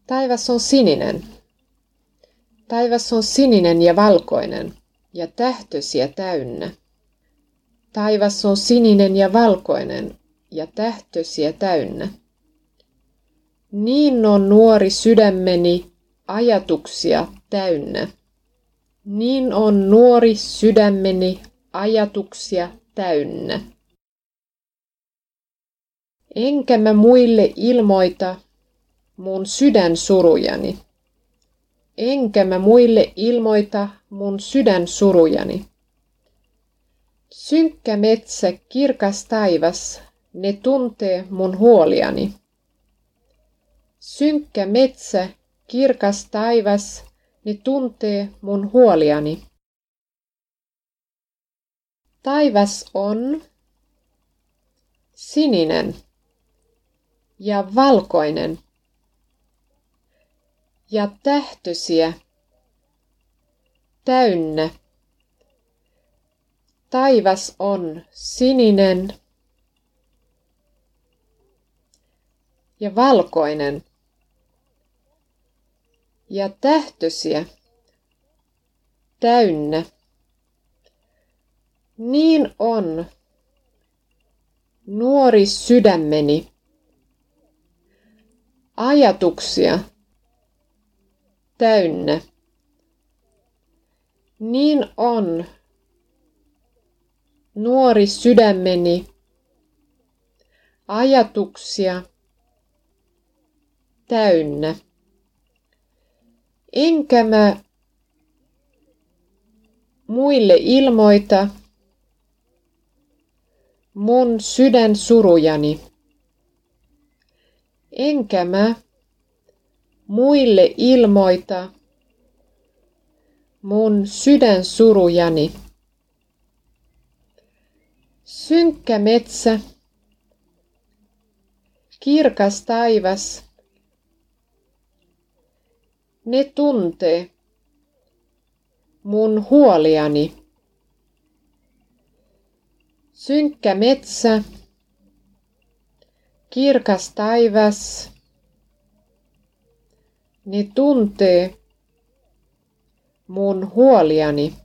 Taivas on sininen. Taivas on sininen ja valkoinen ja tähtösiä täynnä. Taivas on sininen ja valkoinen ja tähtösiä täynnä. Niin on nuori sydämeni ajatuksia täynnä. Niin on nuori sydämeni ajatuksia täynnä. Enkä mä muille ilmoita mun sydän surujani. Enkä mä muille ilmoita mun sydän surujani. Synkkä metsä, kirkas taivas, ne tuntee mun huoliani. Synkkä metsä, kirkas taivas, ne tuntee mun huoliani. Taivas on sininen ja valkoinen ja tähtösiä täynnä. Taivas on sininen ja valkoinen ja tähtösiä täynnä. Niin on nuori sydämeni ajatuksia täynnä. Niin on nuori sydämeni ajatuksia täynnä. Enkä mä muille ilmoita mun sydän surujani. Enkä mä muille ilmoita mun sydän surujani. Synkkä metsä, kirkas taivas, ne tuntee mun huoliani. Synkkä metsä, kirkas taivas, ne tuntee mun huoliani.